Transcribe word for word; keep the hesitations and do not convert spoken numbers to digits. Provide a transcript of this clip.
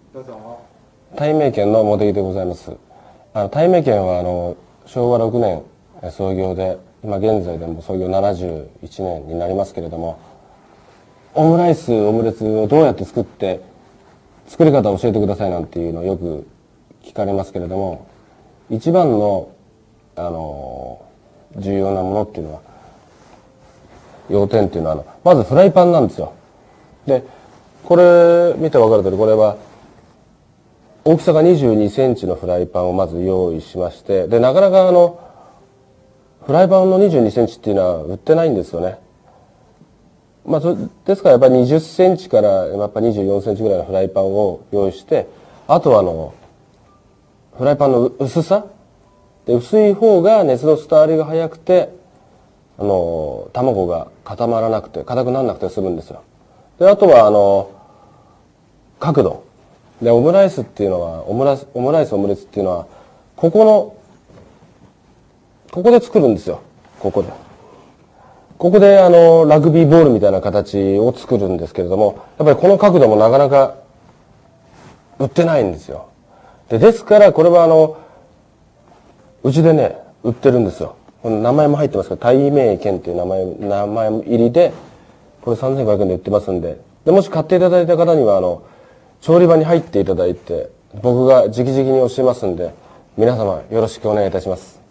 どうぞ。 たいめいけんの茂木でございます。あのたいめいけんはあのしょうわろくねん創業で、今現在でも創業ななじゅういちねんになりますけれども、オムライスオムレツをどうやって作って作り方を教えてくださいなんていうのをよく聞かれますけれども、一番のあの重要なものっていうのは、要点っていうのはあのまずフライパンなんですよ。でこれ見て分かる通り、これは大きさがにじゅうにセンチのフライパンをまず用意しまして、でなかなかあのフライパンのにじゅうにセンチっていうのは売ってないんですよね。まあ、そですからやっぱりにじゅっセンチからやっぱにじゅうよんセンチぐらいのフライパンを用意して、あとはあのフライパンの薄さで、薄い方が熱の伝わりが早くて、あの卵が固まらなくて硬くならなくて済むんですよ。であとはあの角度で、オムライスっていうのはオムライスオムライスオムレツっていうのはここのここで作るんですよ。ここでここであのラグビーボールみたいな形を作るんですけれども、やっぱりこの角度もなかなか売ってないんですよ。でですからこれはあのうちでね売ってるんですよ。この名前も入ってますけど、たいめいけんっていう名前名前入りでこれさんぜんごひゃくえんで売ってますんで、でもし買っていただいた方にはあの調理場に入っていただいて、僕が直々に教えますんで、皆様よろしくお願いいたします。